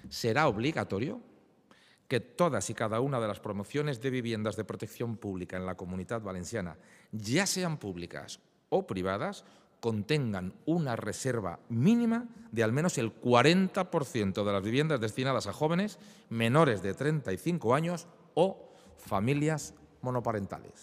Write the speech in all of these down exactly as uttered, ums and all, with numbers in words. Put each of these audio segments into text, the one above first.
será obligatorio que todas y cada una de las promociones de viviendas de protección pública en la Comunitat Valenciana, ya sean públicas o privadas, contengan una reserva mínima de al menos el cuarenta por ciento de las viviendas destinadas a jóvenes menores de treinta y cinco años o familias monoparentales.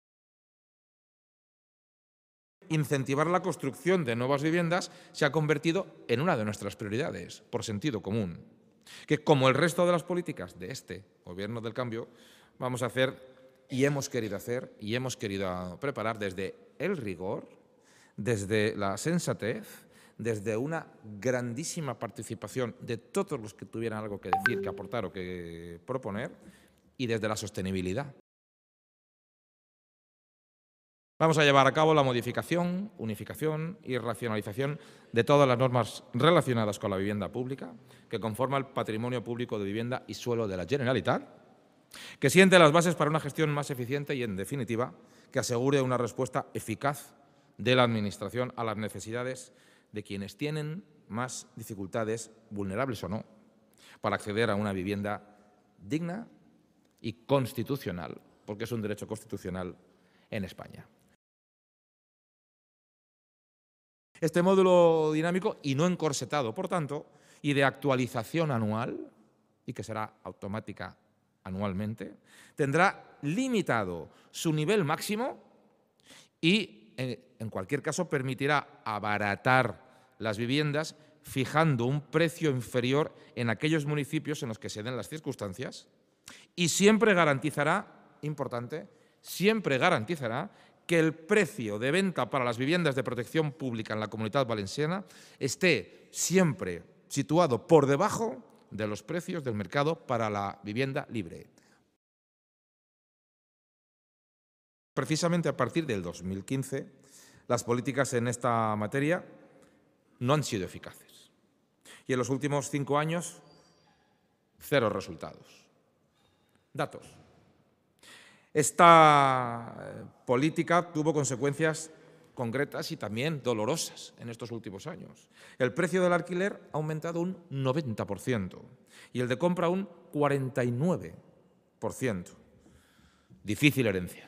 Incentivar la construcción de nuevas viviendas se ha convertido en una de nuestras prioridades, por sentido común, que como el resto de las políticas de este Gobierno del Cambio, vamos a hacer y hemos querido hacer y hemos querido preparar desde el rigor, desde la sensatez, desde una grandísima participación de todos los que tuvieran algo que decir, que aportar o que proponer, y desde la sostenibilidad. Vamos a llevar a cabo la modificación, unificación y racionalización de todas las normas relacionadas con la vivienda pública, que conforma el patrimonio público de vivienda y suelo de la Generalitat, que siente las bases para una gestión más eficiente y, en definitiva, que asegure una respuesta eficaz de la Administración a las necesidades de quienes tienen más dificultades, vulnerables o no, para acceder a una vivienda digna y constitucional, porque es un derecho constitucional en España. Este módulo dinámico y no encorsetado, por tanto, y de actualización anual, y que será automática anualmente, tendrá limitado su nivel máximo y, en cualquier caso, permitirá abaratar las viviendas fijando un precio inferior en aquellos municipios en los que se den las circunstancias y siempre garantizará, importante, siempre garantizará que el precio de venta para las viviendas de protección pública en la Comunitat Valenciana esté siempre situado por debajo de los precios del mercado para la vivienda libre. Precisamente a partir del dos mil quince, las políticas en esta materia no han sido eficaces. Y en los últimos cinco años, cero resultados. Datos. Esta política tuvo consecuencias concretas y también dolorosas en estos últimos años. El precio del alquiler ha aumentado un noventa por ciento y el de compra un cuarenta y nueve por ciento. Difícil herencia.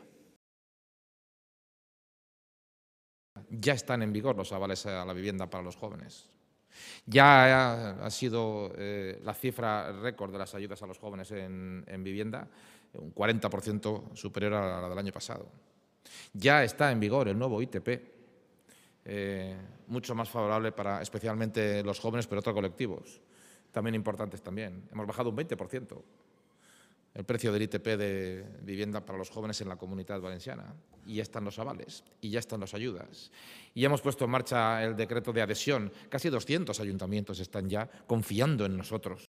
Ya están en vigor los avales a la vivienda para los jóvenes. Ya ha, ha sido eh, la cifra récord de las ayudas a los jóvenes en, en vivienda, un cuarenta por ciento superior a la del año pasado. Ya está en vigor el nuevo I T P, eh, mucho más favorable para especialmente los jóvenes, pero otros colectivos, también importantes también. Hemos bajado un veinte por ciento el precio del I T P de vivienda para los jóvenes en la Comunitat Valenciana. Y ya están los avales, y ya están las ayudas. Y hemos puesto en marcha el decreto de adhesión. Casi doscientos ayuntamientos están ya confiando en nosotros